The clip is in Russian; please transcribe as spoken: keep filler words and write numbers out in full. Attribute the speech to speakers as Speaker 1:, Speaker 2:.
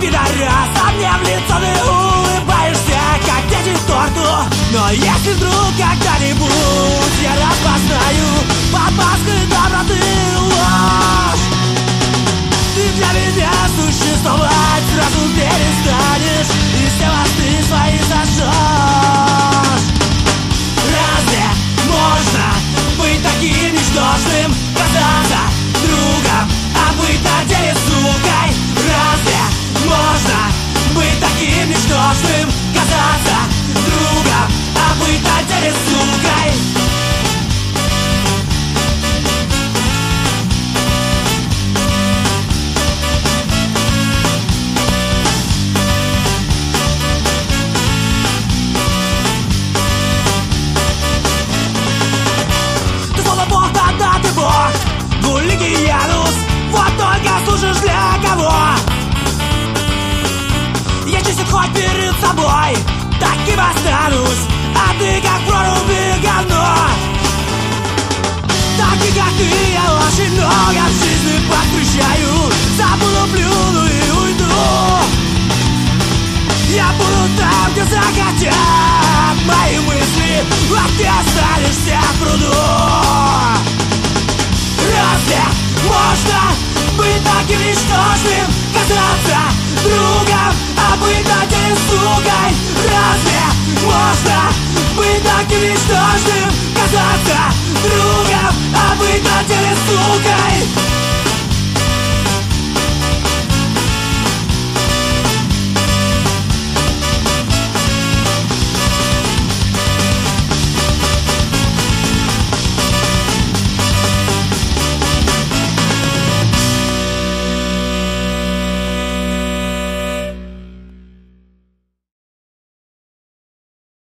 Speaker 1: пидорас, а мне в лицо ты улыбаешься, как дети торту. Но если вдруг когда-нибудь я распознаю под маской доброты ложь, ты для меня существовать сразу перестанешь и все мосты свои сожжешь. Разве можно быть таким ничтожным, казаться другом, а быть на деле сукой? Разве можно быть таким ничтожным, казаться другом, а быть на деле сукой? Ты словно Бог, тогда ты Бог, Гулигиянус, вот только служишь для кого? Я честен хоть перед собой, таким останусь, а ты как проруби говно. Таких как ты я очень много в жизни повстречаю, забуду, плюну и уйду. Я буду там, где захотят мои мысли, а ты останешься в пруду. Разве можно быть таким ничтожным,